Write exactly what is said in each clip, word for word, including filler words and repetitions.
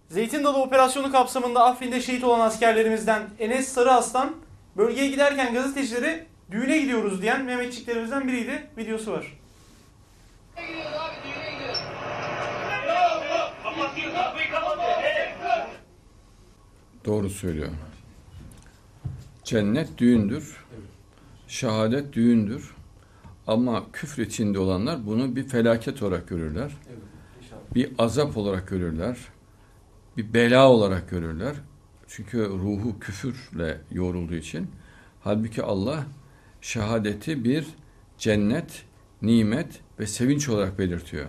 Zeytin Dalı operasyonu kapsamında Afrin'de şehit olan askerlerimizden Enes Sarıaslan, bölgeye giderken gazetecilere düğüne gidiyoruz diyen Mehmetçiklerimizden biriydi. Videosu var. Doğru söylüyor. Cennet düğündür. Şehadet düğündür. Ama küfür içinde olanlar bunu bir felaket olarak görürler. Bir azap olarak görürler. Bir bela olarak görürler. Çünkü ruhu küfürle yoğrulduğu için. Halbuki Allah şehadeti bir cennet, nimet ve sevinç olarak belirtiyor.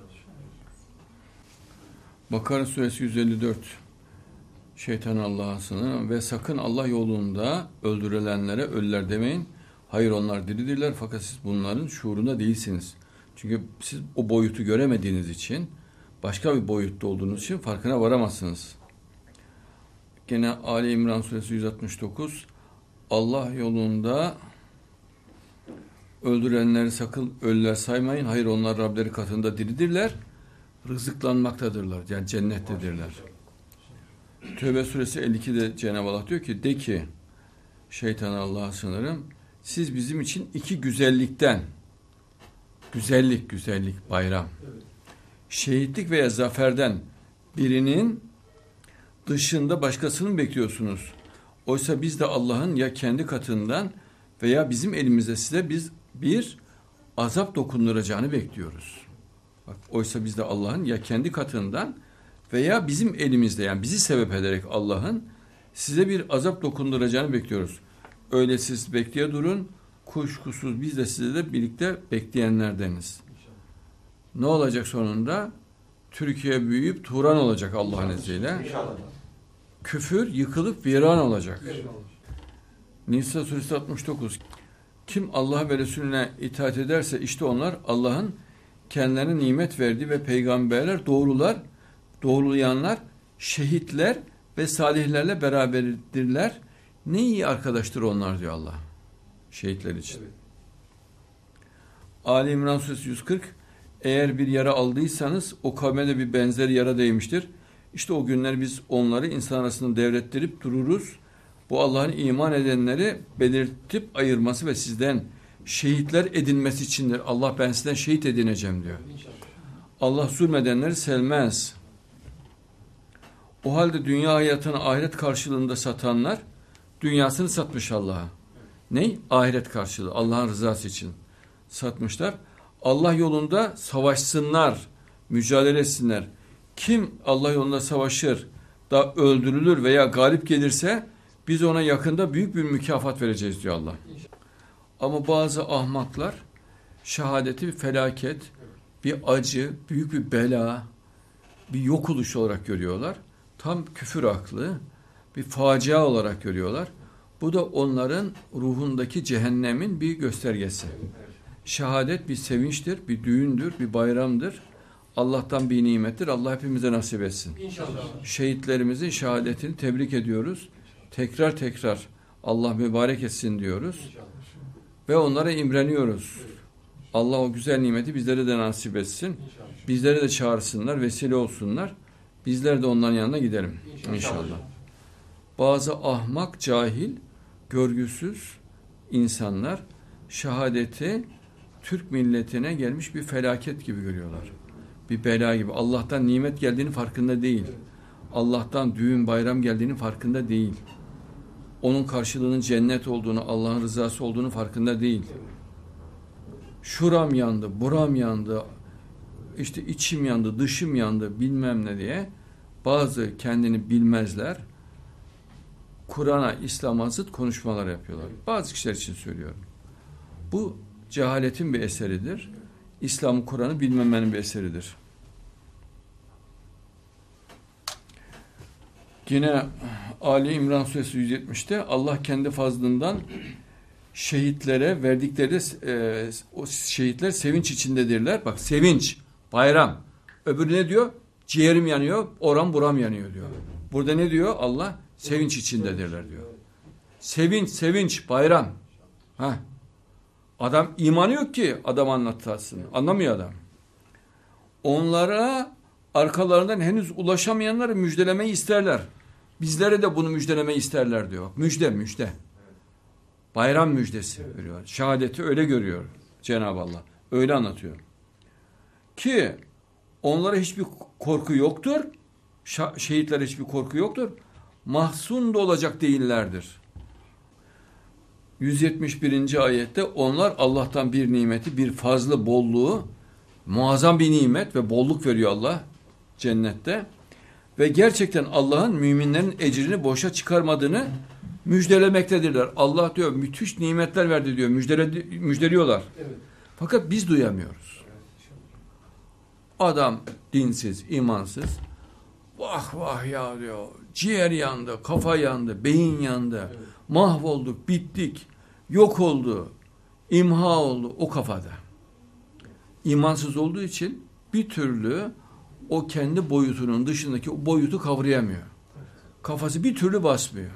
Bakara suresi yüz elli dört. Şeytan Allah'a sığınır ve sakın Allah yolunda öldürülenlere ölüler demeyin. Hayır, onlar diridirler fakat siz bunların şuurunda değilsiniz. Çünkü siz o boyutu göremediğiniz için, başka bir boyutta olduğunuz için farkına varamazsınız. Gene Ali İmran suresi yüz altmış dokuz. Allah yolunda öldürenleri sakın ölüler saymayın. Hayır, onlar Rableri katında diridirler. Rızıklanmaktadırlar. Yani cennettedirler. Tövbe suresi elli ikide Cenab-ı Allah diyor ki, de ki şeytana Allah'a sığınırım. Siz bizim için iki güzellikten, güzellik, güzellik, bayram, şehitlik veya zaferden birinin dışında başkasını bekliyorsunuz. Oysa biz de Allah'ın ya kendi katından veya bizim elimizde size biz bir azap dokunduracağını bekliyoruz. Bak, oysa biz de Allah'ın ya kendi katından veya bizim elimizde, yani bizi sebep ederek Allah'ın size bir azap dokunduracağını bekliyoruz. Öyle siz bekleye durun, kuşkusuz biz de size de birlikte bekleyenlerdeniz. Ne olacak sonunda? Türkiye büyüyüp Turan olacak Allah'ın izniyle. Küfür yıkılıp viran olacak. Nisa suresi altmış dokuz. Kim Allah ve Resulüne itaat ederse işte onlar Allah'ın kendilerine nimet verdiği ve peygamberler, doğrular, doğrulayanlar, şehitler ve salihlerle beraberdirler. Ne iyi arkadaştır onlar diyor Allah. Şehitler için. Evet. Ali İmran suresi yüz kırk. Eğer bir yara aldıysanız o kavme de bir benzer yara değmiştir. İşte o günler biz onları insan arasında devrettirip dururuz. Bu Allah'ın iman edenleri belirtip ayırması ve sizden şehitler edinmesi içindir. Allah ben sizden şehit edineceğim diyor. Allah zulmedenleri sevmez. O halde dünya hayatını ahiret karşılığında satanlar dünyasını satmış Allah'a. Ne? Ahiret karşılığı. Allah'ın rızası için satmışlar. Allah yolunda savaşsınlar, mücadele etsinler. Kim Allah yolunda savaşır da öldürülür veya galip gelirse biz ona yakında büyük bir mükafat vereceğiz diyor Allah. Ama bazı ahmaklar şehadeti bir felaket, bir acı, büyük bir bela, bir yok oluş olarak görüyorlar. Tam küfür aklı, bir facia olarak görüyorlar. Bu da onların ruhundaki cehennemin bir göstergesi. Şehadet bir sevinçtir, bir düğündür, bir bayramdır. Allah'tan bir nimettir. Allah hepimize nasip etsin. İnşallah. Şehitlerimizin şehadetini tebrik ediyoruz. Tekrar tekrar Allah mübarek etsin diyoruz. İnşallah. Ve onlara imreniyoruz. Allah o güzel nimeti bizlere de nasip etsin. İnşallah. Bizlere de çağırsınlar, vesile olsunlar. Bizler de onların yanına gidelim. İnşallah. İnşallah. Bazı ahmak, cahil, görgüsüz insanlar şehadeti Türk milletine gelmiş bir felaket gibi görüyorlar. Bir bela gibi. Allah'tan nimet geldiğinin farkında değil. Allah'tan düğün, bayram geldiğinin farkında değil. Onun karşılığının cennet olduğunu, Allah'ın rızası olduğunu farkında değil. Şuram yandı, buram yandı, işte içim yandı, dışım yandı, bilmem ne diye bazı kendini bilmezler. Kur'an'a, İslam'a zıt konuşmalar yapıyorlar. Bazı kişiler için söylüyorum. Bu cehaletin bir eseridir. İslam'ı, Kur'an'ı bilmemenin bir eseridir. Yine Ali İmran suresi yüz yetmişte Allah kendi fazlından şehitlere verdikleri e, o şehitler sevinç içindedirler. Bak, sevinç, bayram. Öbürü ne diyor? Ciğerim yanıyor, oram buram yanıyor diyor. Burada ne diyor Allah? Sevinç içindedirler diyor. Sevinç, sevinç, bayram. Ha. Adam imanı yok ki adam anlatsın. Anlamıyor adam. Onlara arkalarından henüz ulaşamayanları müjdelemeyi isterler. Bizlere de bunu müjdelemeyi isterler diyor. Müjde, müjde. Bayram müjdesi veriyor. Şehadeti öyle görüyor Cenab-ı Allah. Öyle anlatıyor. Ki onlara hiçbir korku yoktur. Şehitlere hiçbir korku yoktur. Mahzun da olacak değillerdir. yüz yetmiş birinci ayette onlar Allah'tan bir nimeti, bir fazla bolluğu, muazzam bir nimet ve bolluk veriyor Allah cennette. Ve gerçekten Allah'ın müminlerin ecrini boşa çıkarmadığını müjdelemektedirler. Allah diyor müthiş nimetler verdi diyor. Müjdele, müjdeliyorlar. Evet. Fakat biz duyamıyoruz. Adam dinsiz, imansız. Vah vah ya diyor. Ciğer yandı, kafa yandı, beyin yandı. Evet. Mahvolduk, bittik. Yok oldu. İmha oldu o kafada. İmansız olduğu için bir türlü o kendi boyutunun dışındaki o boyutu kavrayamıyor. Kafası bir türlü basmıyor.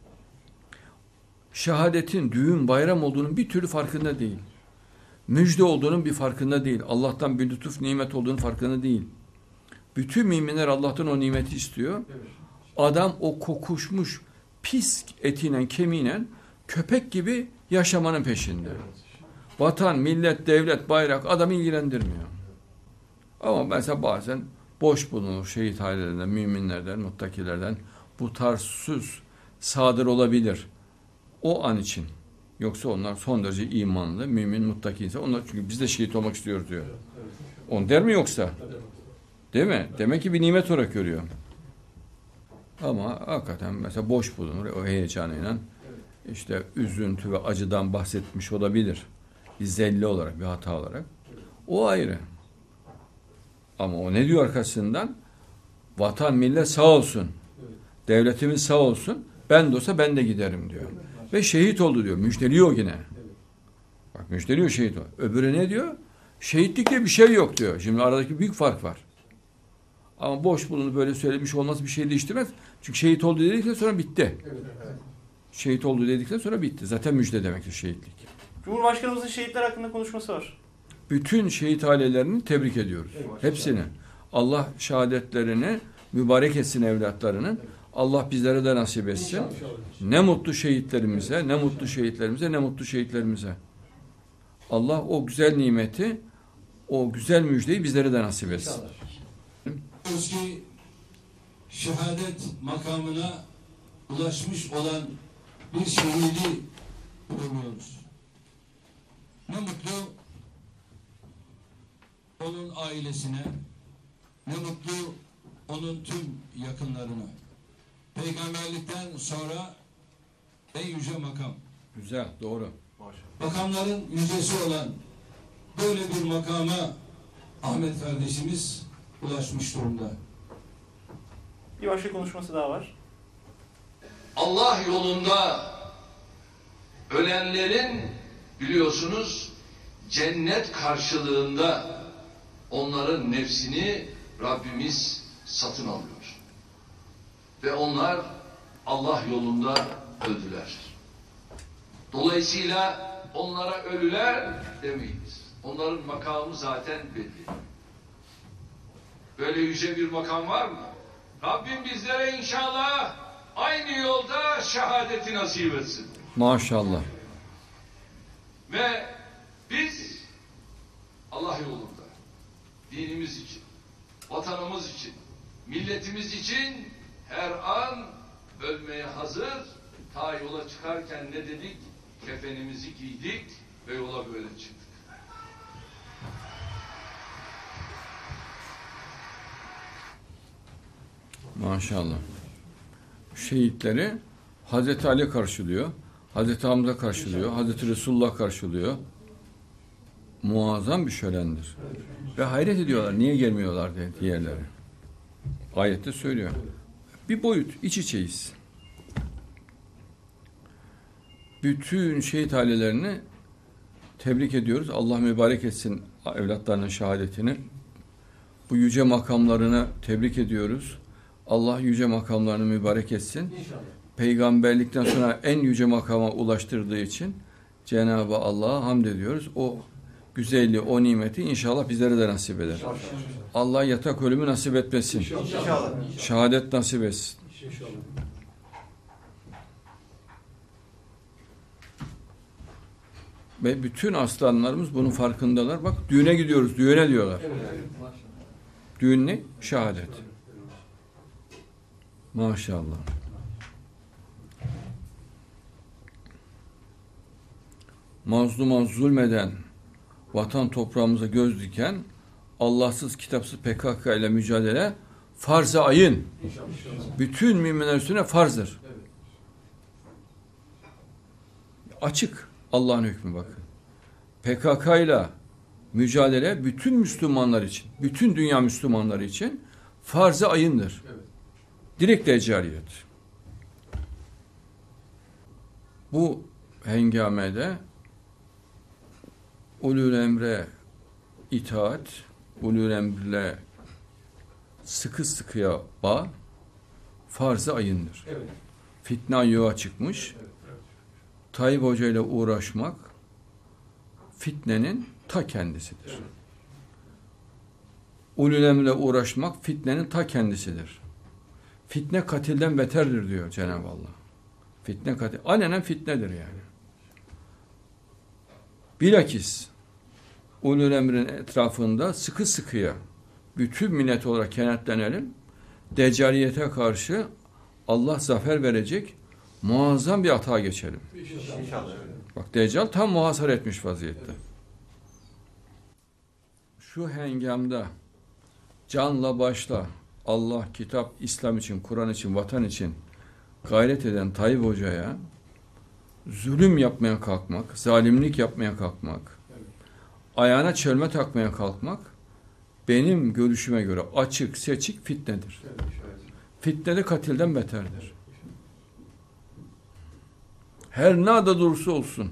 Şehadetin düğün bayram olduğunun bir türlü farkında değil. Müjde olduğunun bir farkında değil. Allah'tan bir lütuf nimet olduğunun farkında değil. Bütün müminler Allah'tan o nimeti istiyor. Adam o kokuşmuş pis etiyle kemiğiyle köpek gibi yaşamanın peşinde. Vatan, millet, devlet, bayrak adamı ilgilendirmiyor. Ama mesela bazen boş bulunur şehit ailelerinden, müminlerden, muttakilerden bu tarz söz sadır olabilir. O an için. Yoksa onlar son derece imanlı, mümin, muttaki insan. Onlar çünkü biz de şehit olmak istiyoruz diyor. On der mi yoksa? Değil mi? Demek ki bir nimet olarak görüyor. Ama hakikaten mesela boş bulunur o heyecanıyla. İşte üzüntü ve acıdan bahsetmiş olabilir. Bir zelli olarak, bir hata olarak. O ayrı. Ama o ne diyor arkasından? Vatan, millet sağ olsun. Devletimiz sağ olsun. Ben de olsa ben de giderim diyor. Ve şehit oldu diyor. Müjdeliyor yine. Bak müjdeliyor şehit oldu. Öbürü ne diyor? Şehitlikte bir şey yok diyor. Şimdi aradaki büyük fark var. Ama boş bulunu böyle söylemiş olması bir şey değiştirmez. Çünkü şehit oldu dedikten sonra bitti. Şehit oldu dedikten sonra bitti. Zaten müjde demektir şehitlik. Cumhurbaşkanımızın şehitler hakkında konuşması var. Bütün şehit ailelerini tebrik ediyoruz. Hepsini. Allah şehadetlerini mübarek etsin evlatlarının. Allah bizlere de nasip etsin. Ne mutlu şehitlerimize, ne mutlu şehitlerimize, ne mutlu şehitlerimize. Allah o güzel nimeti, o güzel müjdeyi bizlere de nasip etsin. Diyoruz ki şehadet makamına ulaşmış olan bir şehidi bulunuyoruz. Ne mutlu onun ailesine, ne mutlu onun tüm yakınlarına. Peygamberlikten sonra en yüce makam. Güzel, doğru. Makamların yücesi olan böyle bir makama Ahmet kardeşimiz ulaşmış durumda. Bir başka konuşması daha var. Allah yolunda ölenlerin biliyorsunuz cennet karşılığında onların nefsini Rabbimiz satın alıyor. Ve onlar Allah yolunda öldüler. Dolayısıyla onlara ölüler demeyiz. Onların makamı zaten belli. Böyle yüce bir makam var mı? Rabbim bizlere inşallah aynı yolda şehadeti nasip etsin. Maşallah. Ve biz Allah yolunda dinimiz için, vatanımız için, milletimiz için her an ölmeye hazır. Ta yola çıkarken ne dedik? Kefenimizi giydik ve yola böyle çıktık. Maşallah. Şehitleri Hazreti Ali karşılıyor. Hazreti Hamza karşılıyor. Hazreti Resulullah karşılıyor. Muazzam bir şölendir. Ve hayret ediyorlar. Niye gelmiyorlar diye diğerleri. Ayette söylüyor. Bir boyut. İç içeyiz. Bütün şehit ailelerini tebrik ediyoruz. Allah mübarek etsin evlatlarının şehadetini. Bu yüce makamlarını tebrik ediyoruz. Allah yüce makamlarını mübarek etsin. İnşallah. Peygamberlikten sonra en yüce makama ulaştırdığı için Cenab-ı Allah'a hamd ediyoruz. O güzelliği, o nimeti inşallah bizlere de nasip eder. Allah yatak ölümü nasip etmesin. İnşallah. Şehadet nasip etsin. Ve bütün aslanlarımız bunun farkındalar. Bak düğüne gidiyoruz, düğüne diyorlar. Düğün ne? Şehadet. Maşallah. Mazluma zulmeden, vatan toprağımıza göz diken, Allahsız, kitapsız P K K ile mücadele farz-ı ayın. Bütün müminler üstüne farzdır. Açık Allah'ın hükmü bakın. P K K ile mücadele bütün Müslümanlar için, bütün dünya Müslümanları için farz-ı ayındır. Direkt deccaliyet. Bu hengamede ulul emre itaat, ulul emrle sıkı sıkıya bağ farz-ı ayındır. Evet. Fitne yuva çıkmış. Evet, evet. Tayyip Hoca ile uğraşmak fitnenin ta kendisidir. Evet. Ulul emrle uğraşmak fitnenin ta kendisidir. Fitne katilden beterdir diyor Cenab-ı Allah. Fitne katil. Alenen fitnedir yani. Bilakis ulul emrin etrafında sıkı sıkıya bütün millet olarak kenetlenelim. Deccaliyete karşı Allah zafer verecek muazzam bir atağa geçelim. İnşallah. Bak Deccal tam muhasara etmiş vaziyette. Evet. Şu hengamda canla başla Allah, kitap, İslam için, Kur'an için, vatan için gayret eden Tayyip Hoca'ya zulüm yapmaya kalkmak, zalimlik yapmaya kalkmak, evet, ayağına çelme takmaya kalkmak benim görüşüme göre açık, seçik fitnedir. Evet, evet. Fitne de katilden beterdir. Her ne da durursa olsun.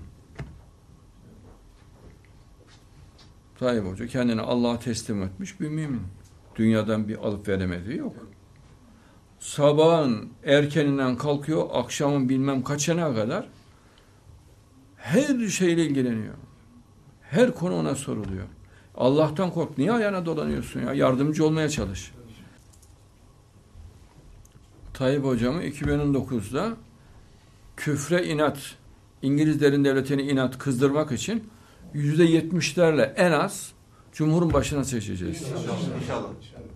Tayyip Hoca kendini Allah'a teslim etmiş bir mümin. Dünyadan bir alıp veremediği yok. Sabahın erkeninden kalkıyor, akşamın bilmem kaçına kadar her şeyle ilgileniyor. Her konu ona soruluyor. Allah'tan kork. Niye ayağına dolanıyorsun ya? Yardımcı olmaya çalış. Tayyip Hocamı iki bin on dokuzda küfre inat, İngilizlerin devletini inat kızdırmak için yüzde yetmişlerle en az Cumhur'un başına seçeceğiz. İnşallah. İnşallah.